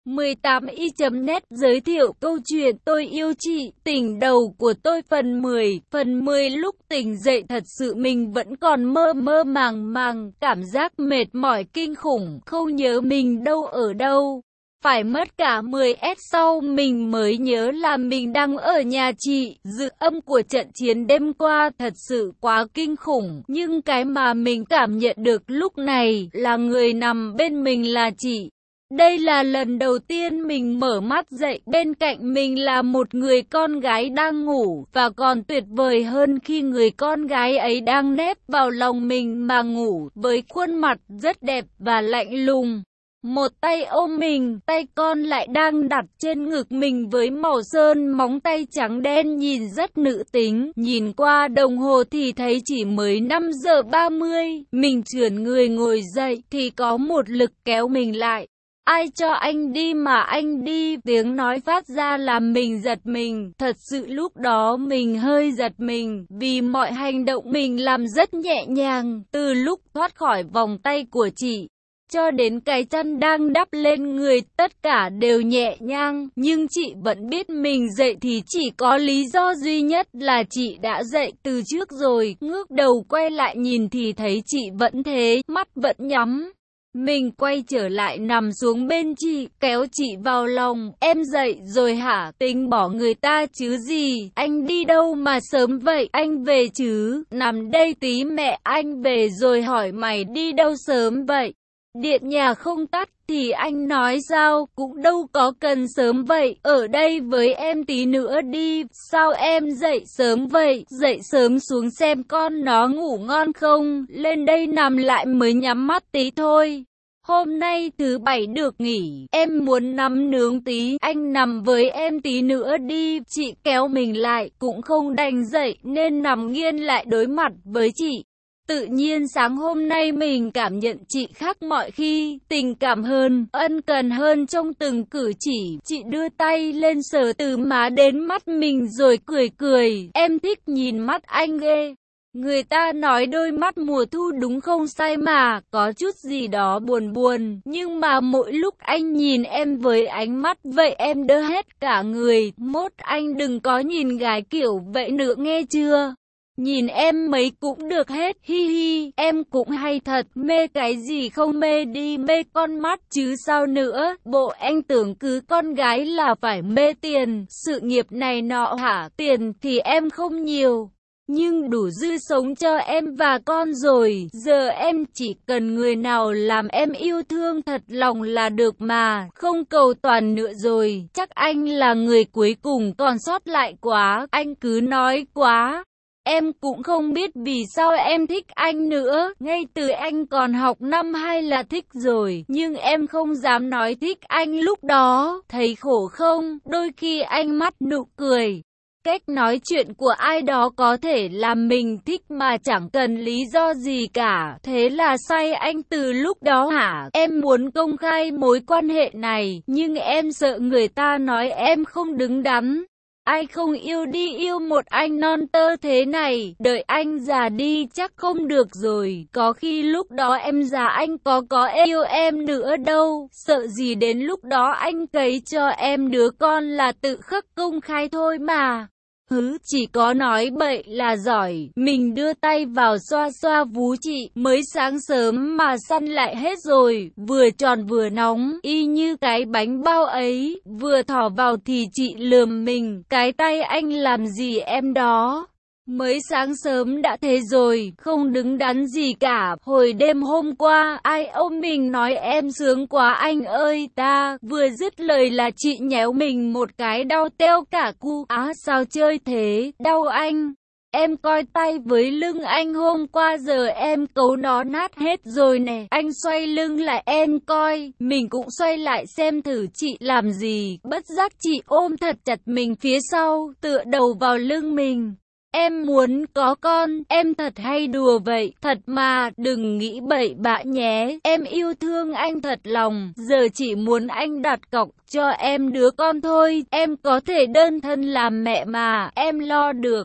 18i.net giới thiệu câu chuyện Tôi yêu chị, tỉnh đầu của tôi phần 10. Phần 10 lúc tỉnh dậy thật sự mình vẫn còn mơ mơ màng màng, cảm giác mệt mỏi kinh khủng, không nhớ mình đâu ở đâu. Phải mất cả 10s sau mình mới nhớ là mình đang ở nhà chị. Dư âm của trận chiến đêm qua thật sự quá kinh khủng. Nhưng cái mà mình cảm nhận được lúc này là người nằm bên mình là chị. Đây là lần đầu tiên mình mở mắt dậy, bên cạnh mình là một người con gái đang ngủ, và còn tuyệt vời hơn khi người con gái ấy đang nép vào lòng mình mà ngủ, với khuôn mặt rất đẹp và lạnh lùng. Một tay ôm mình, tay con lại đang đặt trên ngực mình với màu sơn móng tay trắng đen nhìn rất nữ tính. Nhìn qua đồng hồ thì thấy chỉ mới 5 giờ 30, mình chườn người ngồi dậy thì có một lực kéo mình lại. Ai cho anh đi mà anh đi, tiếng nói phát ra làm mình giật mình. Thật sự lúc đó mình hơi giật mình, vì mọi hành động mình làm rất nhẹ nhàng, từ lúc thoát khỏi vòng tay của chị, cho đến cái chân đang đắp lên người, tất cả đều nhẹ nhàng. Nhưng chị vẫn biết mình dậy thì chỉ có lý do duy nhất là chị đã dậy từ trước rồi. Ngước đầu quay lại nhìn thì thấy chị vẫn thế, mắt vẫn nhắm. Mình quay trở lại nằm xuống bên chị, kéo chị vào lòng. Em dậy rồi hả? Tính bỏ người ta chứ gì? Anh đi đâu mà sớm vậy? Anh về chứ? Nằm đây tí mẹ anh về rồi hỏi mày đi đâu sớm vậy? Điện nhà không tắt thì anh nói sao? Cũng đâu có cần sớm vậy. Ở đây với em tí nữa đi. Sao em dậy sớm vậy? Dậy sớm xuống xem con nó ngủ ngon không? Lên đây nằm lại mới nhắm mắt tí thôi. Hôm nay thứ bảy được nghỉ, em muốn nằm nướng tí, anh nằm với em tí nữa đi. Chị kéo mình lại, cũng không đành dậy nên nằm nghiêng lại đối mặt với chị. Tự nhiên sáng hôm nay mình cảm nhận chị khác mọi khi, tình cảm hơn, ân cần hơn trong từng cử chỉ. Chị đưa tay lên sờ từ má đến mắt mình rồi cười cười. Em thích nhìn mắt anh ghê. Người ta nói đôi mắt mùa thu đúng không sai mà, có chút gì đó buồn buồn, nhưng mà mỗi lúc anh nhìn em với ánh mắt vậy em đơ hết cả người. Mốt anh đừng có nhìn gái kiểu vậy nữa nghe chưa? Nhìn em mấy cũng được hết, hi hi, em cũng hay thật, mê cái gì không mê đi, mê con mắt chứ sao nữa. Bộ anh tưởng cứ con gái là phải mê tiền, sự nghiệp này nọ hả? Tiền thì em không nhiều, nhưng đủ dư sống cho em và con rồi. Giờ em chỉ cần người nào làm em yêu thương thật lòng là được mà, không cầu toàn nữa rồi. Chắc anh là người cuối cùng còn sót lại quá, anh cứ nói quá. Em cũng không biết vì sao em thích anh nữa, ngay từ anh còn học năm 2 là thích rồi, nhưng em không dám nói thích anh lúc đó, thấy khổ không? Đôi khi anh mắt nụ cười, cách nói chuyện của ai đó có thể làm mình thích mà chẳng cần lý do gì cả, thế là say anh từ lúc đó hả? Em muốn công khai mối quan hệ này, nhưng em sợ người ta nói em không đứng đắn. Ai không yêu đi yêu một anh non tơ thế này, đợi anh già đi chắc không được rồi, có khi lúc đó em già anh có yêu em nữa đâu, sợ gì đến lúc đó anh cấy cho em đứa con là tự khắc công khai thôi mà. Chỉ có nói bậy là giỏi. Mình đưa tay vào xoa xoa vú chị, mới sáng sớm mà săn lại hết rồi, vừa tròn vừa nóng, y như cái bánh bao ấy. Vừa thỏ vào thì chị lườm mình, cái tay anh làm gì em đó? Mới sáng sớm đã thế rồi, không đứng đắn gì cả. Hồi đêm hôm qua, ai ôm mình nói em sướng quá anh ơi ta. Vừa dứt lời là chị nhéo mình một cái đau teo cả cu. Á sao chơi thế, đau anh. Em coi tay với lưng anh hôm qua giờ em cấu nó nát hết rồi nè. Anh xoay lưng lại em coi, mình cũng xoay lại xem thử chị làm gì. Bất giác chị ôm thật chặt mình phía sau, tựa đầu vào lưng mình. Em muốn có con, em thật hay đùa vậy, thật mà, đừng nghĩ bậy bạ nhé, em yêu thương anh thật lòng, giờ chỉ muốn anh đặt cọc cho em đứa con thôi, em có thể đơn thân làm mẹ mà, em lo được.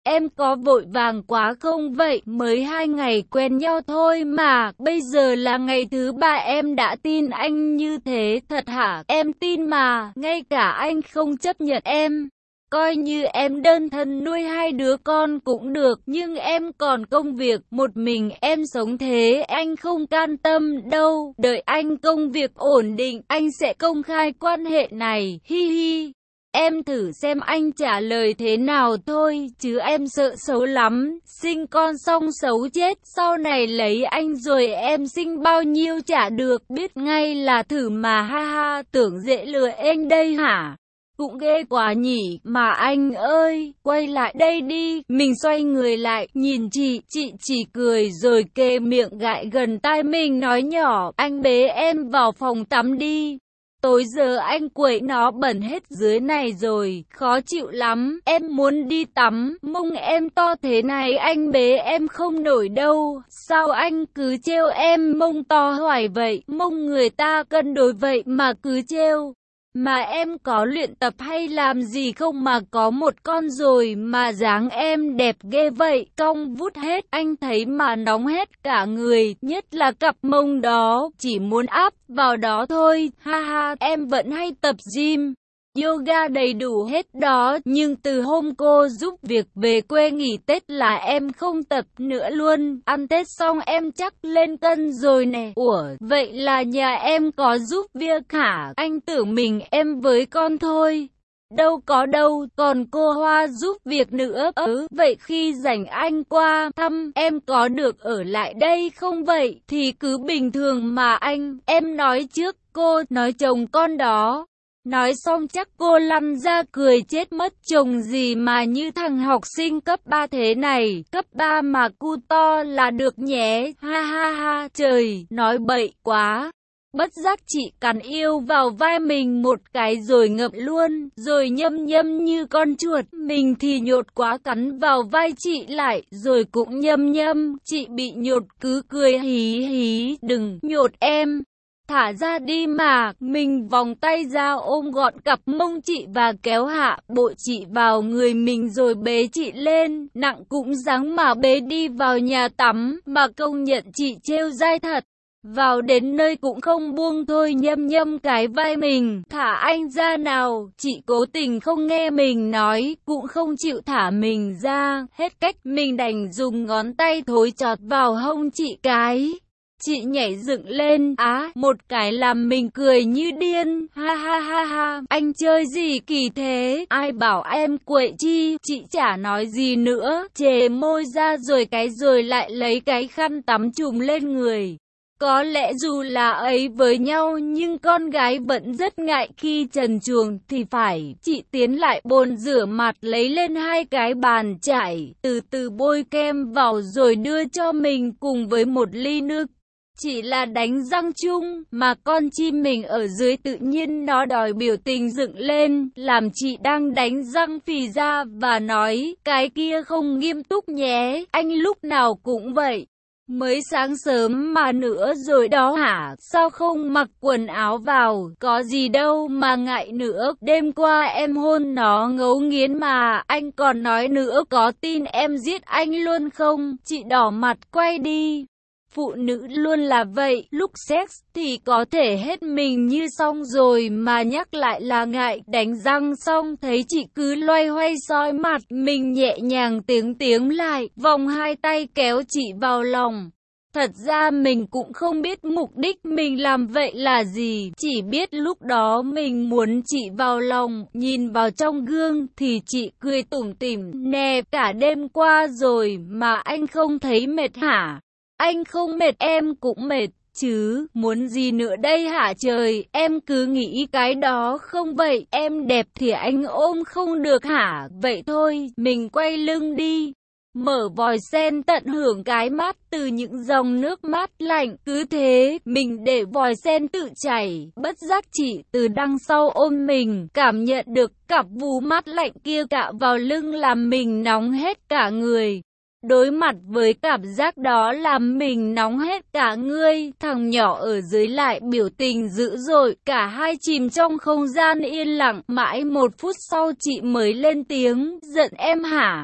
em có vội vàng quá không vậy? Mới 2 ngày quen nhau thôi mà, bây giờ là ngày thứ 3 em đã tin anh như thế, thật hả? Em tin mà, ngay cả anh không chấp nhận em. Coi như em đơn thân nuôi 2 đứa con cũng được, nhưng em còn công việc, một mình em sống thế, anh không can tâm đâu. Đợi anh công việc ổn định, anh sẽ công khai quan hệ này, hi hi. Em thử xem anh trả lời thế nào thôi, chứ em sợ xấu lắm, sinh con xong xấu chết, sau này lấy anh rồi em sinh bao nhiêu chả được, biết ngay là thử mà, ha ha, tưởng dễ lừa anh đây hả? Cũng ghê quá nhỉ, mà anh ơi, quay lại đây đi. Mình xoay người lại, nhìn chị chỉ cười rồi kề miệng gại gần tai mình nói nhỏ, anh bế em vào phòng tắm đi. Tối giờ anh quậy nó bẩn hết dưới này rồi, khó chịu lắm, em muốn đi tắm, mông em to thế này anh bế em không nổi đâu, sao anh cứ trêu em mông to hoài vậy, mông người ta cân đối vậy mà cứ trêu. Mà em có luyện tập hay làm gì không mà có một con rồi mà dáng em đẹp ghê vậy, cong vút hết, anh thấy mà nóng hết cả người, nhất là cặp mông đó, chỉ muốn áp vào đó thôi, ha ha, em vẫn hay tập gym. Yoga đầy đủ hết đó, nhưng từ hôm cô giúp việc về quê nghỉ Tết là em không tập nữa luôn, ăn Tết xong em chắc lên cân rồi nè. Ủa, vậy là nhà em có giúp việc hả? Anh tưởng mình em với con thôi. Đâu có đâu, còn cô Hoa giúp việc nữa. Vậy khi rảnh anh qua thăm, em có được ở lại đây không vậy? Thì cứ bình thường mà anh, em nói trước, cô nói chồng con đó. Nói xong chắc cô lăn ra cười chết mất, chồng gì mà như thằng học sinh cấp 3 thế này, cấp 3 mà cu to là được nhé, ha ha ha, trời, nói bậy quá. Bất giác chị cắn yêu vào vai mình một cái rồi ngậm luôn, rồi nhâm nhâm như con chuột, mình thì nhột quá cắn vào vai chị lại, rồi cũng nhâm nhâm, chị bị nhột cứ cười hí hí, đừng nhột em. Thả ra đi mà, mình vòng tay ra ôm gọn cặp mông chị và kéo hạ bộ chị vào người mình rồi bế chị lên, nặng cũng dáng mà bế đi vào nhà tắm, mà công nhận chị trêu dai thật. Vào đến nơi cũng không buông thôi, nhâm nhâm cái vai mình, thả anh ra nào, chị cố tình không nghe mình nói, cũng không chịu thả mình ra, hết cách mình đành dùng ngón tay thối chọt vào hông chị cái. Chị nhảy dựng lên, một cái làm mình cười như điên, ha ha ha ha, anh chơi gì kỳ thế, ai bảo em quậy chi, chị chả nói gì nữa, chề môi ra rồi lại lấy cái khăn tắm trùm lên người. Có lẽ dù là ấy với nhau nhưng con gái vẫn rất ngại khi trần truồng thì phải, chị tiến lại bồn rửa mặt lấy lên 2 cái bàn chải, từ từ bôi kem vào rồi đưa cho mình cùng với một ly nước. Chỉ là đánh răng chung, mà con chim mình ở dưới tự nhiên nó đòi biểu tình dựng lên, làm chị đang đánh răng phì ra và nói, cái kia không nghiêm túc nhé, anh lúc nào cũng vậy. Mới sáng sớm mà nữa rồi đó hả, sao không mặc quần áo vào, có gì đâu mà ngại nữa, đêm qua em hôn nó ngấu nghiến mà, anh còn nói nữa có tin em giết anh luôn không, chị đỏ mặt quay đi. Phụ nữ luôn là vậy, lúc sex thì có thể hết mình như xong rồi mà nhắc lại là ngại, đánh răng xong thấy chị cứ loay hoay soi mặt, mình nhẹ nhàng tiếng lại, vòng 2 tay kéo chị vào lòng. Thật ra mình cũng không biết mục đích mình làm vậy là gì, chỉ biết lúc đó mình muốn chị vào lòng, nhìn vào trong gương thì chị cười tủm tỉm, nè, cả đêm qua rồi mà anh không thấy mệt hả? Anh không mệt em cũng mệt chứ, muốn gì nữa đây hả trời, em cứ nghĩ cái đó không vậy, em đẹp thì anh ôm không được hả, vậy thôi, mình quay lưng đi. Mở vòi sen tận hưởng cái mát từ những dòng nước mát lạnh, cứ thế, mình để vòi sen tự chảy, bất giác chị từ đằng sau ôm mình, cảm nhận được cặp vú mát lạnh kia cạ vào lưng làm mình nóng hết cả người. Đối mặt với cảm giác đó làm mình nóng hết cả người, thằng nhỏ ở dưới lại biểu tình dữ dội, cả hai chìm trong không gian yên lặng, mãi 1 phút sau chị mới lên tiếng, giận em hả?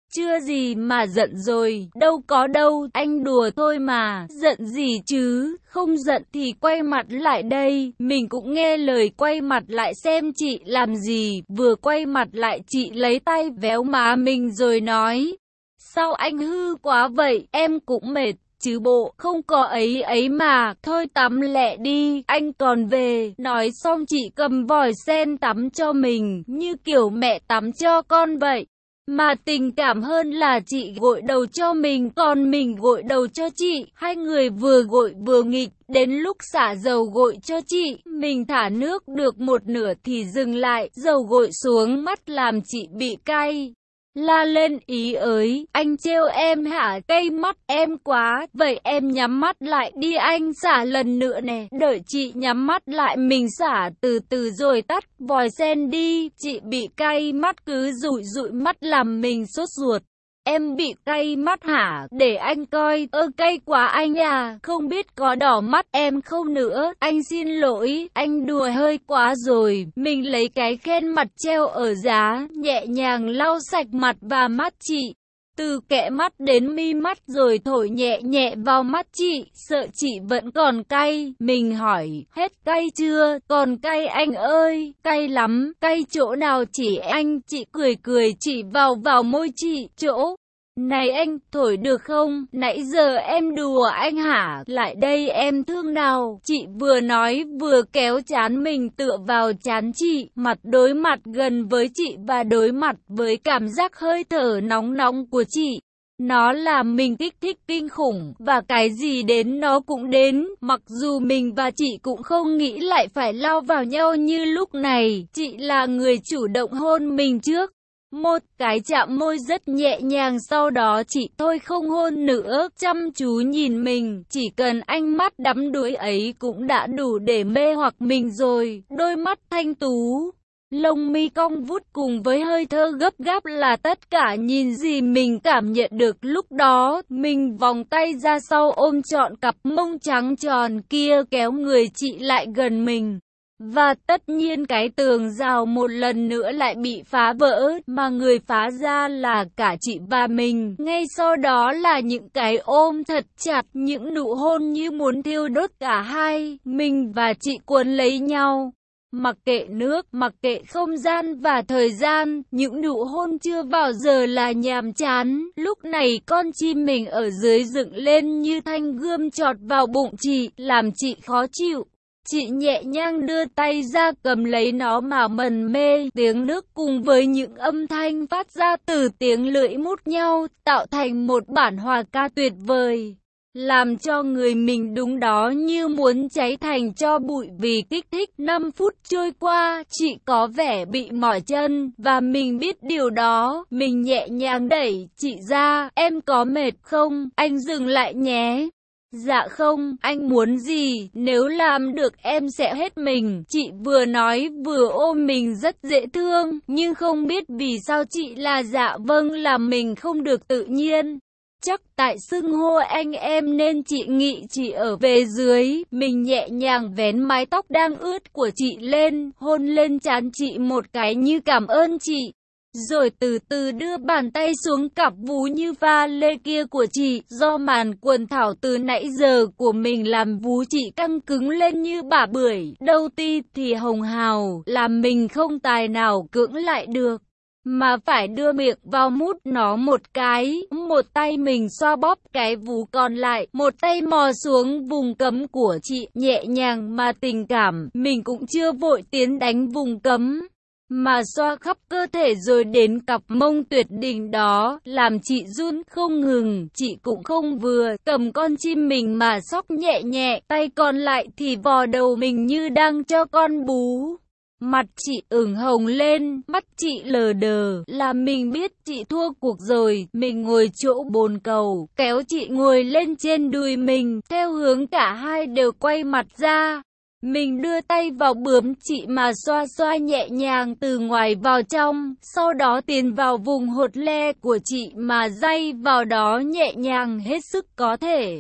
Chưa gì mà giận rồi, đâu có đâu, anh đùa thôi mà, giận gì chứ, không giận thì quay mặt lại đây. Mình cũng nghe lời quay mặt lại xem chị làm gì, vừa quay mặt lại chị lấy tay véo má mình rồi nói: sao anh hư quá vậy, em cũng mệt chứ bộ, không có ấy ấy mà, thôi tắm lẹ đi, anh còn về. Nói xong chị cầm vòi sen tắm cho mình, như kiểu mẹ tắm cho con vậy. Mà tình cảm hơn là chị gội đầu cho mình, còn mình gội đầu cho chị. Hai người vừa gội vừa nghịch, đến lúc xả dầu gội cho chị, mình thả nước được một nửa thì dừng lại, dầu gội xuống mắt làm chị bị cay. La lên: ý ới, anh trêu em hả, cay mắt em quá, vậy em nhắm mắt lại đi, anh xả lần nữa nè. Đợi chị nhắm mắt lại mình xả từ từ rồi tắt vòi sen đi. Chị bị cay mắt cứ dụi dụi mắt làm mình sốt ruột. Em bị cay mắt hả? Để anh coi. Cay quá anh à, không biết có đỏ mắt em không nữa. Anh xin lỗi, anh đùa hơi quá rồi. Mình lấy cái khen mặt treo ở giá, nhẹ nhàng lau sạch mặt và mắt chị. Từ kẽ mắt đến mi mắt rồi thổi nhẹ nhẹ vào mắt chị, sợ chị vẫn còn cay. Mình hỏi: hết cay chưa? Còn cay anh ơi, cay lắm. Cay chỗ nào chỉ anh? Chị cười cười chỉ vào môi chị. Chỗ này anh thổi được không? Nãy giờ em đùa anh hả? Lại đây em thương nào. Chị vừa nói vừa kéo trán mình tựa vào trán chị, mặt đối mặt gần với chị và đối mặt với cảm giác hơi thở nóng nóng của chị. Nó làm mình kích thích kinh khủng, và cái gì đến nó cũng đến. Mặc dù mình và chị cũng không nghĩ lại phải lao vào nhau như lúc này. Chị là người chủ động hôn mình trước. Một cái chạm môi rất nhẹ nhàng, sau đó chị thôi không hôn nữa, chăm chú nhìn mình. Chỉ cần ánh mắt đắm đuối ấy cũng đã đủ để mê hoặc mình rồi. Đôi mắt thanh tú, lông mi cong vút cùng với hơi thở gấp gáp là tất cả nhìn gì mình cảm nhận được lúc đó. Mình vòng tay ra sau ôm trọn cặp mông trắng tròn kia, kéo người chị lại gần mình. Và tất nhiên cái tường rào một lần nữa lại bị phá vỡ, mà người phá ra là cả chị và mình. Ngay sau đó là những cái ôm thật chặt, những nụ hôn như muốn thiêu đốt cả hai. Mình và chị cuốn lấy nhau. Mặc kệ nước, mặc kệ không gian và thời gian, những nụ hôn chưa bao giờ là nhàm chán. Lúc này con chim mình ở dưới dựng lên như thanh gươm chọt vào bụng chị, làm chị khó chịu. Chị nhẹ nhàng đưa tay ra cầm lấy nó mà mân mê, tiếng nước cùng với những âm thanh phát ra từ tiếng lưỡi mút nhau, tạo thành một bản hòa ca tuyệt vời. Làm cho người mình đúng đó như muốn cháy thành tro bụi vì kích thích. 5 phút trôi qua, chị có vẻ bị mỏi chân, và mình biết điều đó. Mình nhẹ nhàng đẩy chị ra: em có mệt không? Anh dừng lại nhé. Dạ không, anh muốn gì? Nếu làm được em sẽ hết mình. Chị vừa nói vừa ôm mình rất dễ thương, nhưng không biết vì sao chị là dạ vâng làm mình không được tự nhiên. Chắc tại xưng hô anh em nên chị nghĩ chị ở về dưới. Mình nhẹ nhàng vén mái tóc đang ướt của chị lên, hôn lên trán chị một cái như cảm ơn chị. Rồi từ từ đưa bàn tay xuống cặp vú như pha lê kia của chị. Do màn quần thảo từ nãy giờ của mình làm vú chị căng cứng lên như bả bưởi, đầu ti thì hồng hào, làm mình không tài nào cưỡng lại được, mà phải đưa miệng vào mút nó một cái. Một tay mình xoa bóp cái vú còn lại, một tay mò xuống vùng cấm của chị, nhẹ nhàng mà tình cảm. Mình cũng chưa vội tiến đánh vùng cấm, mà xoa khắp cơ thể rồi đến cặp mông tuyệt đỉnh đó, làm chị run không ngừng. Chị cũng không vừa cầm con chim mình mà xóc nhẹ nhẹ, tay còn lại thì vò đầu mình như đang cho con bú. Mặt chị ửng hồng lên, mắt chị lờ đờ, là mình biết chị thua cuộc rồi. Mình ngồi chỗ bồn cầu, kéo chị ngồi lên trên đùi mình, theo hướng cả hai đều quay mặt ra. Mình đưa tay vào bướm chị mà xoa xoa nhẹ nhàng từ ngoài vào trong, sau đó tiến vào vùng hột le của chị mà day vào đó nhẹ nhàng hết sức có thể.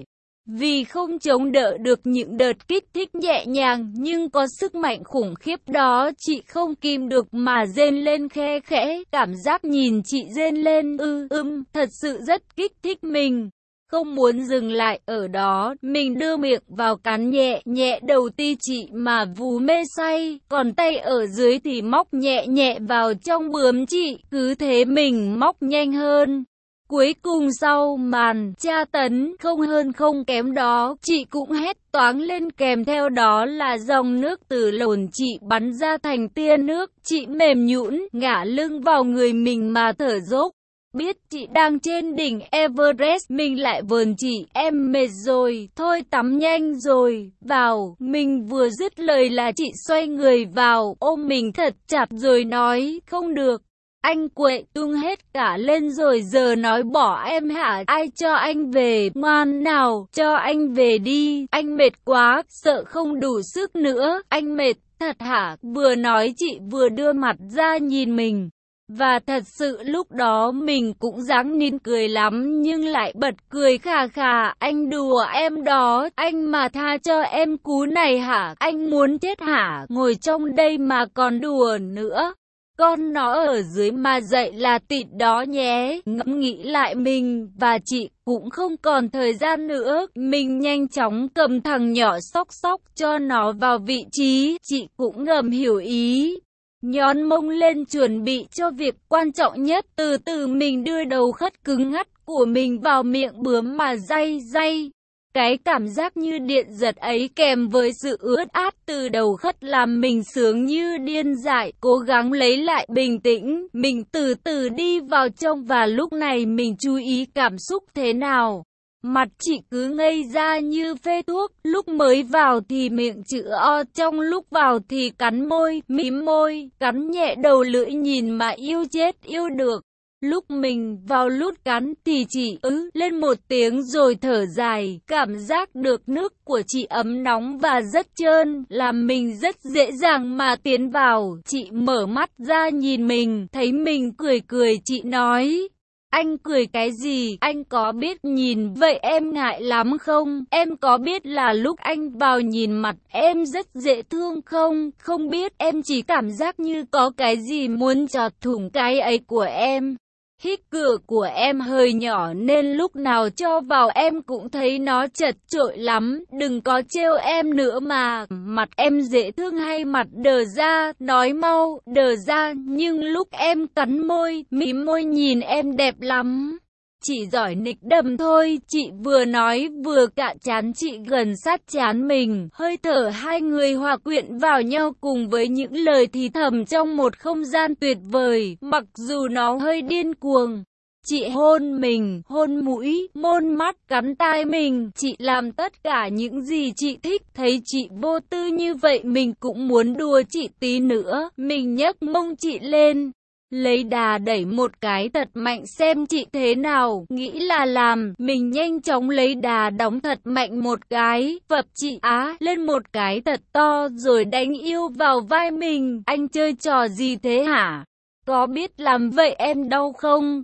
Vì không chống đỡ được những đợt kích thích nhẹ nhàng nhưng có sức mạnh khủng khiếp đó, chị không kìm được mà rên lên khe khẽ. Cảm giác nhìn chị rên lên thật sự rất kích thích mình. Không muốn dừng lại ở đó, mình đưa miệng vào cắn nhẹ nhẹ đầu ti chị mà vú mê say, còn tay ở dưới thì móc nhẹ nhẹ vào trong bướm chị, cứ thế mình móc nhanh hơn. Cuối cùng sau màn tra tấn không hơn không kém đó, chị cũng hét toáng lên, kèm theo đó là dòng nước từ lồn chị bắn ra thành tia nước. Chị mềm nhũn ngả lưng vào người mình mà thở dốc. Biết chị đang trên đỉnh Everest, mình lại vờn chị, em mệt rồi, thôi tắm nhanh rồi, vào. Mình vừa dứt lời là chị xoay người vào, ôm mình thật chặt rồi nói, không được. Anh quậy tung hết cả lên rồi, giờ nói bỏ em hả? Ai cho anh về? Ngoan nào, cho anh về đi, anh mệt quá, sợ không đủ sức nữa, anh mệt thật hả? Vừa nói chị vừa đưa mặt ra nhìn mình. Và thật sự lúc đó mình cũng ráng nín cười lắm nhưng lại bật cười khà khà. Anh đùa em đó, anh mà tha cho em cú này hả? Anh muốn chết hả? Ngồi trong đây mà còn đùa nữa. Con nó ở dưới mà dậy là tịt đó nhé. Ngẫm nghĩ lại mình và chị cũng không còn thời gian nữa. Mình nhanh chóng cầm thằng nhỏ xóc cho nó vào vị trí. Chị cũng ngầm hiểu ý. Nhón mông lên chuẩn bị cho việc quan trọng nhất. Từ từ mình đưa đầu khất cứng ngắt của mình vào miệng bướm mà day. Cái cảm giác như điện giật ấy kèm với sự ướt át từ đầu khất làm mình sướng như điên dại. Cố gắng lấy lại bình tĩnh, mình từ từ đi vào trong và lúc này mình chú ý cảm xúc thế nào. Mặt chị cứ ngây ra như phê thuốc, lúc mới vào thì miệng chữ O, trong lúc vào thì cắn môi, mím môi, cắn nhẹ đầu lưỡi nhìn mà yêu chết yêu được. Lúc mình vào lút cắn thì chị lên một tiếng rồi thở dài, cảm giác được nước của chị ấm nóng và rất trơn, làm mình rất dễ dàng mà tiến vào. Chị mở mắt ra nhìn mình, thấy mình cười chị nói. Anh cười cái gì? Anh có biết nhìn vậy em ngại lắm không? Em có biết là lúc anh vào nhìn mặt em rất dễ thương không? Không biết, em chỉ cảm giác như có cái gì muốn chọt thủng cái ấy của em. Hít cửa của em hơi nhỏ nên lúc nào cho vào em cũng thấy nó chật chội lắm. Đừng có trêu em nữa mà. Mặt em dễ thương hay mặt đờ ra? Nói mau, đờ ra. Nhưng lúc em cắn môi, mím môi nhìn em đẹp lắm. Chị giỏi nịch đầm thôi. Chị vừa nói vừa cạ trán chị gần sát trán mình. Hơi thở hai người hòa quyện vào nhau cùng với những lời thì thầm trong một không gian tuyệt vời. Mặc dù nó hơi điên cuồng. Chị hôn mình, hôn mũi, môn mắt, cắn tai mình. Chị làm tất cả những gì chị thích. Thấy chị vô tư như vậy mình cũng muốn đùa chị tí nữa. Mình nhấc mông chị lên. Lấy đà đẩy một cái thật mạnh xem chị thế nào, nghĩ là làm, mình nhanh chóng lấy đà đóng thật mạnh một cái, vập chị lên một cái thật to rồi đánh yêu vào vai mình. Anh chơi trò gì thế hả? Có biết làm vậy em đau không?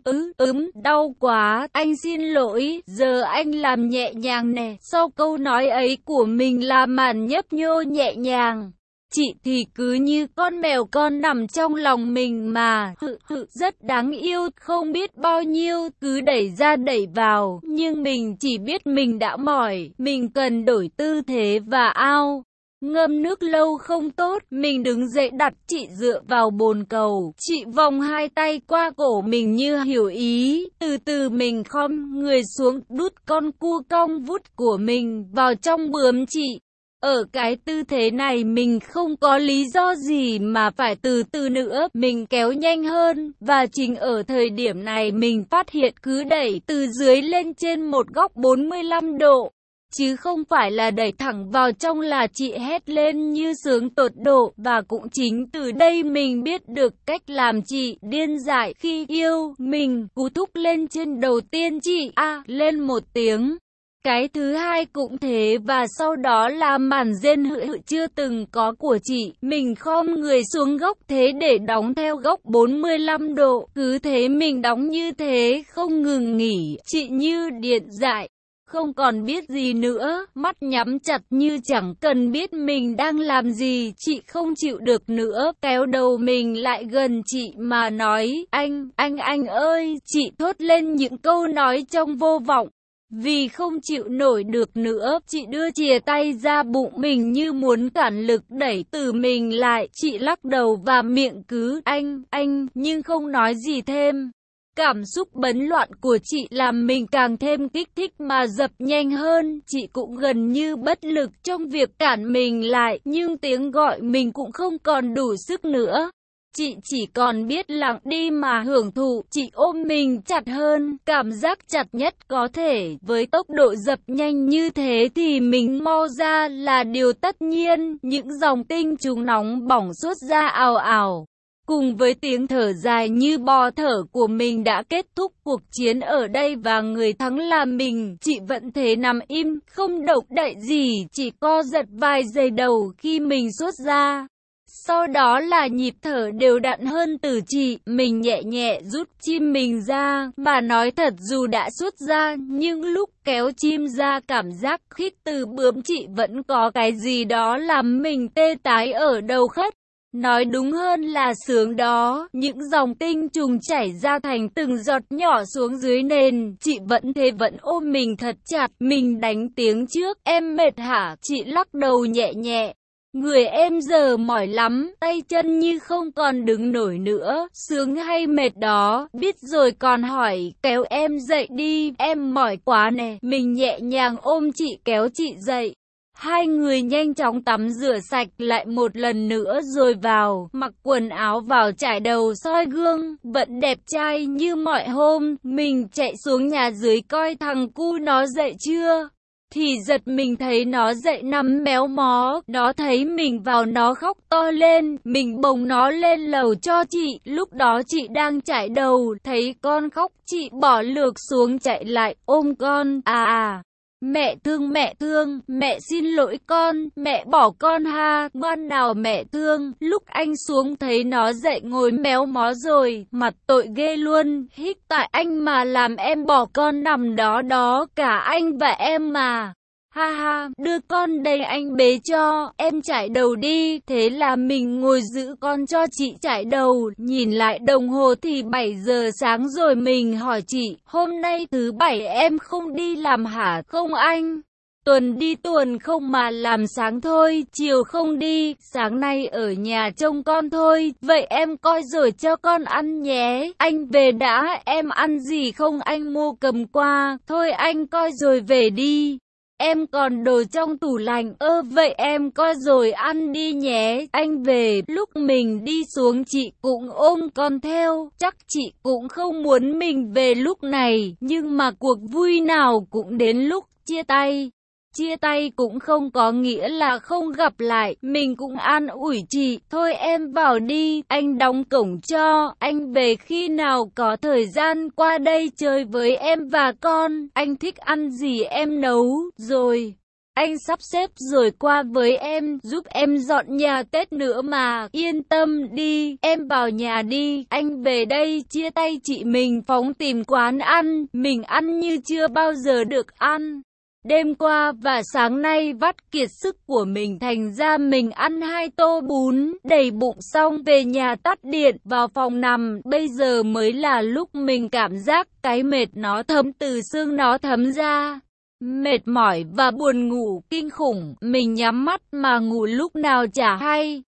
Đau quá, anh xin lỗi, giờ anh làm nhẹ nhàng nè. Sau câu nói ấy của mình là màn nhấp nhô nhẹ nhàng. Chị thì cứ như con mèo con nằm trong lòng mình mà, rất đáng yêu, không biết bao nhiêu, cứ đẩy ra đẩy vào, nhưng mình chỉ biết mình đã mỏi, mình cần đổi tư thế và ao. Ngâm nước lâu không tốt, mình đứng dậy đặt chị dựa vào bồn cầu, chị vòng hai tay qua cổ mình như hiểu ý, từ từ mình khom người xuống đút con cua cong vút của mình vào trong bướm chị. Ở cái tư thế này mình không có lý do gì mà phải từ từ nữa, mình kéo nhanh hơn, và chính ở thời điểm này mình phát hiện cứ đẩy từ dưới lên trên một góc 45 độ, chứ không phải là đẩy thẳng vào trong là chị hét lên như sướng tột độ, và cũng chính từ đây mình biết được cách làm chị điên dại khi yêu, mình cú thúc lên trên đầu tiên chị lên một tiếng. Cái thứ hai cũng thế và sau đó là màn rên hự chưa từng có của chị. Mình khom người xuống góc thế để đóng theo góc 45 độ. Cứ thế mình đóng như thế không ngừng nghỉ. Chị như điện dại. không còn biết gì nữa, mắt nhắm chặt như chẳng cần biết mình đang làm gì. Chị không chịu được nữa, kéo đầu mình lại gần chị mà nói, anh ơi, chị thốt lên những câu nói trong vô vọng. Vì không chịu nổi được nữa, chị đưa chìa tay ra bụng mình như muốn cản lực đẩy từ mình lại. Chị lắc đầu và miệng cứ anh, nhưng không nói gì thêm. Cảm xúc bấn loạn của chị làm mình càng thêm kích thích mà dập nhanh hơn. Chị cũng gần như bất lực trong việc cản mình lại, nhưng tiếng gọi mình cũng không còn đủ sức nữa. Chị chỉ còn biết lặng đi mà hưởng thụ. Chị ôm mình chặt hơn, cảm giác chặt nhất có thể. Với tốc độ dập nhanh như thế thì mình mo ra là điều tất nhiên. Những dòng tinh trùng nóng bỏng xuất ra ào ào. Cùng với tiếng thở dài như bò thở của mình đã kết thúc cuộc chiến ở đây và người thắng là mình. Chị vẫn thế nằm im, không động đậy gì, chỉ co giật vài giây đầu khi mình xuất ra. Sau đó là nhịp thở đều đặn hơn từ chị, mình nhẹ nhẹ rút chim mình ra, mà nói thật dù đã xuất ra, nhưng lúc kéo chim ra cảm giác khít từ bướm chị vẫn có cái gì đó làm mình tê tái ở đầu khất. Nói đúng hơn là sướng đó, những dòng tinh trùng chảy ra thành từng giọt nhỏ xuống dưới nền, chị vẫn thế vẫn ôm mình thật chặt, mình đánh tiếng trước, em mệt hả, chị lắc đầu nhẹ nhẹ. Người em giờ mỏi lắm, tay chân như không còn đứng nổi nữa, sướng hay mệt đó, biết rồi còn hỏi, kéo em dậy đi, em mỏi quá nè, mình nhẹ nhàng ôm chị kéo chị dậy. Hai người nhanh chóng tắm rửa sạch lại một lần nữa rồi vào, mặc quần áo vào trải đầu soi gương, vẫn đẹp trai như mọi hôm, mình chạy xuống nhà dưới coi thằng cu nó dậy chưa. Thì giật mình thấy nó dậy nằm méo mó, nó thấy mình vào nó khóc to lên, mình bồng nó lên lầu cho chị, lúc đó chị đang chải đầu, thấy con khóc chị bỏ lược xuống chạy lại ôm con, mẹ thương, mẹ xin lỗi con, mẹ bỏ con ha, ngoan nào mẹ thương. Lúc anh xuống thấy nó dậy ngồi méo mó rồi, mặt tội ghê luôn, hích tại anh mà làm em bỏ con nằm đó đó, cả anh và em mà. Ha ha, đưa con đây anh bế cho, em chải đầu đi, thế là mình ngồi giữ con cho chị chải đầu, nhìn lại đồng hồ thì 7 giờ sáng rồi mình hỏi chị, hôm nay thứ bảy em không đi làm hả không anh? Tuần đi tuần không mà làm sáng thôi, chiều không đi, sáng nay ở nhà trông con thôi, vậy em coi rồi cho con ăn nhé, anh về đã, em ăn gì không anh mua cầm qua, thôi anh coi rồi về đi. Em còn đồ trong tủ lạnh, vậy em coi rồi ăn đi nhé, anh về. Lúc mình đi xuống chị cũng ôm con theo, chắc chị cũng không muốn mình về lúc này, nhưng mà cuộc vui nào cũng đến lúc chia tay. Chia tay cũng không có nghĩa là không gặp lại, mình cũng an ủi chị, thôi em vào đi, anh đóng cổng cho, anh về khi nào có thời gian qua đây chơi với em và con, anh thích ăn gì em nấu, rồi. Anh sắp xếp rồi qua với em, giúp em dọn nhà Tết nữa mà, yên tâm đi, em vào nhà đi, anh về đây. Chia tay chị mình phóng tìm quán ăn, mình ăn như chưa bao giờ được ăn. Đêm qua và sáng nay vắt kiệt sức của mình thành ra mình ăn 2 tô bún, đầy bụng xong về nhà tắt điện, vào phòng nằm, bây giờ mới là lúc mình cảm giác cái mệt nó thấm từ xương nó thấm ra. Mệt mỏi và buồn ngủ kinh khủng, mình nhắm mắt mà ngủ lúc nào chả hay.